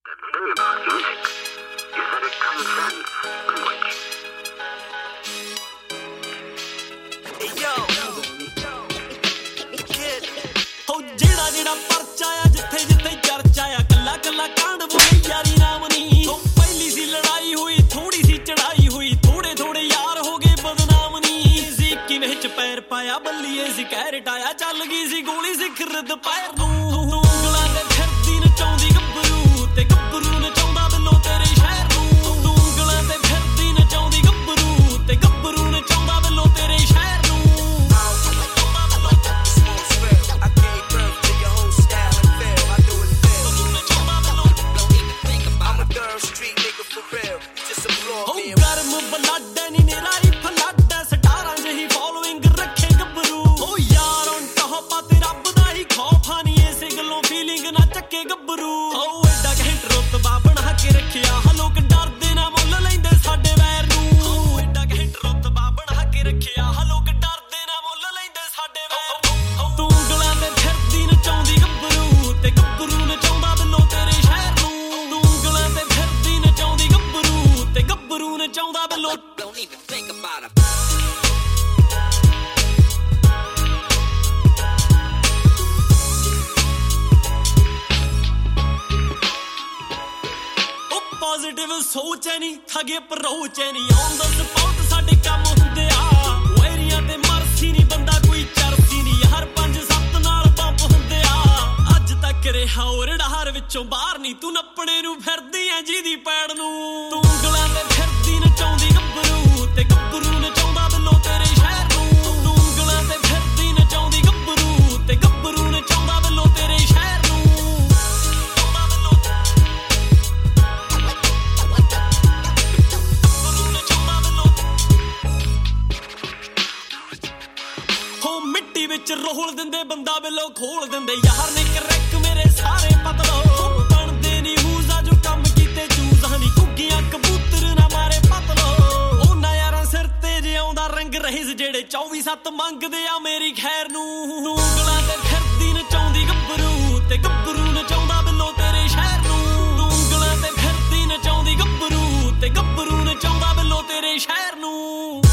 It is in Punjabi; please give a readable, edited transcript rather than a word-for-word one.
The thing about music is that it transcends language. Hey yo, kid. ਹੋ ਜਿਹੜਾ ਪਰਚਾ ਆ ਜਿੱਥੇ ਜਿੱਥੇ ਚਰਚਾ ਆ ਕੱਲਾ ਕੱਲਾ ਕਾਂਡ ਬੋਲੀ ਯਾਰੀ ਨਾਮ ਨਹੀਂ ਹੋ ਪਹਿਲੀ ਸੀ ਲੜਾਈ ਹੋਈ ਥੋੜੀ ਸੀ ਚੜਾਈ ਹੋਈ ਥੋੜੇ ਥੋੜੇ ਯਾਰ ਹੋ ਗਏ ਬਦਨਾਮ ਨਹੀਂ ਸੀ ਕਿਵੇਂ ਚ ਪੈਰ ਪਾਇਆ ਬੱਲੀਏ ਸੀ ਕਹਿ ਰਟਾਇਆ ਚੱਲ ਗਈ ਸੀ ਗੋਲੀ ਸਿਖਰ ਦੁਪਹਿਰ ਨੂੰ ਉਂਗਲਾਂ ਤੇ ਫਿਰਦੀ ਨਚਾਉਂਦੀ ਗੱਭਰੂ ਤੇ ਗੱਭਰੂ ਨਚਾਉਂਦਾ ਬਿੱਲੋ ਤੇਰੇ ਸ਼ਹਿਰ ਨੂੰ ਉਂਗਲਾਂ ਤੇ ਫਿਰਦੀ ਨਚਾਉਂਦੀ ਗੱਭਰੂ ਤੇ ਗੱਭਰੂ ਨਚਾਉਂਦਾ ਬਿੱਲੋ ਤੇਰੇ ਸ਼ਹਿਰ ਨੂੰ ਗਰਮ ਬਲੱਡ ਨੀ ਨਿਰਾਈ ਫਲੱਡ ਸਟਾਰਾਂ ਜਿਹੀ ਫੋਲੋਇੰਗ ਰੱਖੇ ਗੱਭਰੂ ਓ ਯਾਰ on top ਆ ਤੇ ਰੱਬ ਦਾ ਹੀ ਖੌਫ ਆ ਨੀ ਇਸੇ ਗੱਲੋਂ ਫੀਲਿੰਗ ਨਾ ਚੱਕੇ ਗੱਭਰੂ ਓ ਐਡਾ ਘੈਂਟ ਰੁਤਬਾ ਬਣਾ ਕੇ ਰੱਖਿਆ ਲੋਕ ਡਰਦੇ ਨਾ ਮੁੱਲ ਲੈਂਦੇ ਸਾਡੇ ਵੈਰ ਨੂੰ ਓ ਐਡਾ ਘੈਂਟ ਰੁਤਬਾ ਬਣਾ ਕੇ ਰੱਖਿਆ ਲੋਕ ਡਰਦੇ ਨਾ ਮੁੱਲ ਲੈਂਦੇ ਸਾਡੇ ਵੈਰ ਨੂੰ ਤੂੰ ਉਂਗਲਾਂ ਤੇ ਫਿਰਦੀ ਨਚਾਉਂਦੀ ਗੱਭਰੂ ਤੇ ਗੱਭਰੂ ਨਚਾਉਂਦਾ ਬਿੱਲੋ ਤੇਰੇ ਸ਼ਹਿਰ ਨੂੰ ਤੂੰ ਉਂਗਲਾਂ ਤੇ ਫਿਰਦੀ ਨਚਾਉਂਦੀ ਗੱਭਰੂ ਤੇ ਗੱਭਰੂ ਨਚਾਉਂਦਾ ਬਿੱਲੋ Don't even think about it. Positive ਸੋਚ ਐ ਨੀ ਥਗੇ ਅਪਰੋਚ ਐ ਨੀ ਔਨ ਦਾ ਸਪੋਰਟ ਸਾਡੇ ਕੰਮ ਹੁੰਦੇ ਆ ਵੈਰੀਆਂ ਤੇ ਮਰਸੀ ਨੀ ਬੰਦਾ ਕੋਈ ਚਰਸੀ ਨੀ ਹਰ 5-7 ਨਾਲ ਪੰਪ ਹੁੰਦੇ ਆ ਅੱਜ ਤੱਕ ਰਿਹਾ ਰੜਾਰ ਵਿੱਚੋਂ ਬਾਹਰ ਨੀ ਤੂੰ ਨੱਪਣੇ ਨੂੰ ਫਿਰਦੀ ਐ ਜਿਹਦੀ ਪੈੜ ਨੂੰ ਤੂੰ ਉਂਗਲਾਂ ਤੇ ਫਿਰਦੀ ਨਚਾਉਂਦੀ ਗੱਭਰੂ ਤੇ ਗੱਭਰੂ ਨਚਾਉਂਦਾ ਬਿੱਲੋ ਤੇਰੇ ਸ਼ਹਿਰ ਨੂੰ ਤੂੰ ਉਂਗਲਾਂ ਤੇ ਫਿਰਦੀ ਨਚਾਉਂਦੀ ਗੱਭਰੂ ਤੇ ਗੱਭਰੂ ਨਚਾਉਂਦਾ ਬਿੱਲੋ ਤੇਰੇ ਸ਼ਹਿਰ ਨੂੰ ਹੋ ਮਿੱਟੀ ਵਿੱਚ ਰੋਲ ਦਿੰਦੇ ਬੰਦਾ ਬਿੱਲੋ ਖੋਲ ਦਿੰਦੇ ਯਾਰ ਨੇ ਕਰੈਕ ਮੇਰੇ ਸਾਰੇ ਪਤਲੋ ਬਣਦੇ ਨੀ ਹੂਜ਼ਾ ਜੋ ਕੰਮ ਕੀਤੇ ਚੂਜ਼ਾਂ ਨੀ ਕੁੱਗੀਆਂ ਕਬੂਤਰ ਨਾ ਮਾਰੇ ਪਤਲੋ ਉਹਨਾਂ ਯਾਰਾਂ ਸਿਰ ਤੇ ਜਿਉਂਦਾ ਰੰਗ ਰਹਿਸ ਜਿਹੜੇ 24/7 ਮੰਗਦੇ ਆ ਮੇਰੀ ਖੈਰ ਨੂੰ ਉਂਗਲਾਂ ਤੇ ਫਿਰਦੀ ਨਚਾਉਂਦੀ ਗੱਭਰੂ ਤੇ ਗੱਭਰੂ ਨਚਾਉਂਦਾ ਬਿੱਲੋ ਤੇਰੇ ਸ਼ਹਿਰ ਨੂੰ ਉਂਗਲਾਂ ਤੇ ਫਿਰਦੀ ਨਚਾਉਂਦੀ ਗੱਭਰੂ ਤੇ ਗੱਭਰੂ ਨਚਾਉਂਦਾ ਬਿੱਲੋ ਤੇਰੇ ਸ਼ਹਿਰ ਨੂੰ